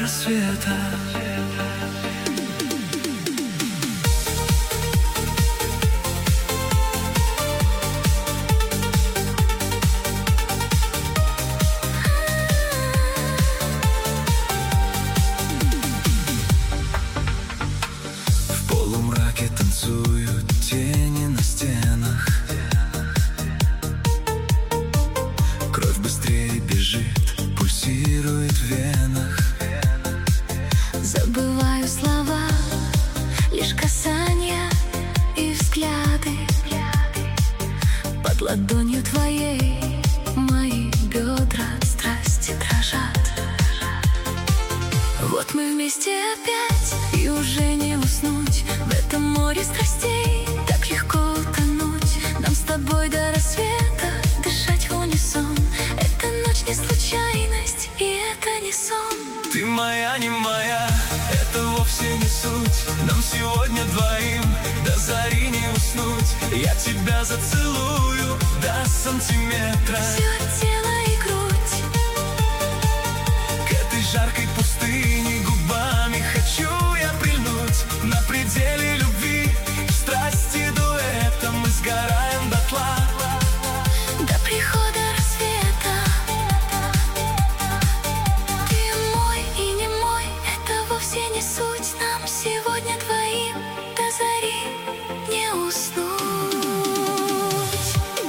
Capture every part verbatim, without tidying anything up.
рассвета. В полумраке танцуют тени на стенах. Кровь быстрее бежит, пульсирует в венах. Забываю слова, лишь касания и взгляды. Под ладонью твоей мои бедра от страсти дрожат. Вот мы вместе опять, и уже не уснуть. В этом море страстей так легко утонуть. Нам с тобой до рассвета дышать в унисон. Эта ночь не случайность, и это не сон. Ты моя, не моя, это вовсе не суть. Нам сегодня двоим до зари не уснуть. Я тебя зацелую до сантиметра. Все тело и грудь. К этой жаркой пустыне губами хочу я прильнуть. На пределе любви, в страсти дуэта мы сгораем дотла. До прихода рассвета. Ты мой и не мой, это вовсе не суть. Нам сегодня двоим до зари не уснуть.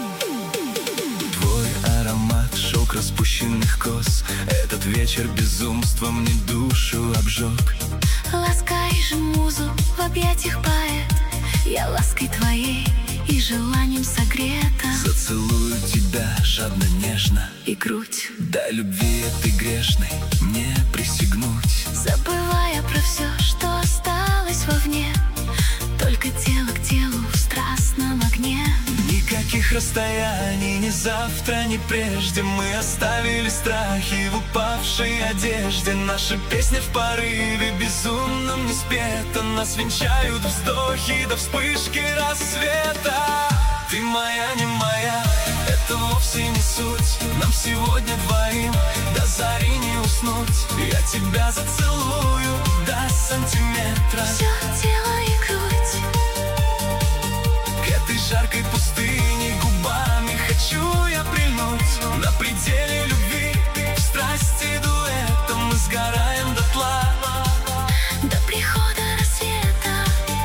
Твой аромат, шелк распущенных кос. Этот вечер безумства мне душу обжег. Ласкаешь музу в объятиях поэт. Я лаской твоей и желанием согрета. Зацелую тебя жадно, нежно, И грудь, до любви этой грешной мне присягнуть. забывая про все, что осталось вовне. Только тело к телу в страстном огне. Никаких расстояний, ни завтра, ни прежде. Мы оставили страхи в упавшей одежде. Наша песня в порыве безумном не спета. Нас венчают вздохи до вспышки рассвета. Ты моя, не моя, это вовсе не суть. Нам сегодня двоим до зари не уснуть. Я тебя зацелую до сантиметра. Все тело и грудь. К этой жаркой пустыне губами хочу я прильнуть. На пределе любви, в страсти дуэта мы сгораем дотла. До прихода рассвета.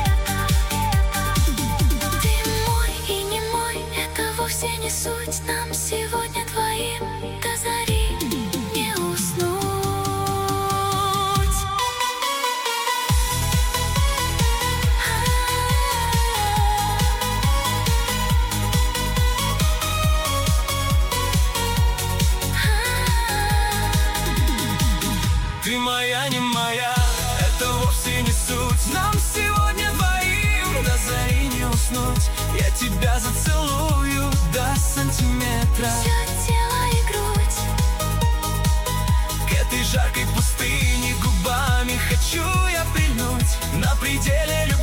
Ты мой и не мой, это вовсе не суть. Нам сегодня двоим до зари не уснуть. Ты моя, не моя, это вовсе не суть. Нам сегодня двоим до зари не уснуть. Я тебя зацелую до сантиметра. Все тело и грудь. К этой жаркой пустыне губами хочу я прильнуть. На пределе любви.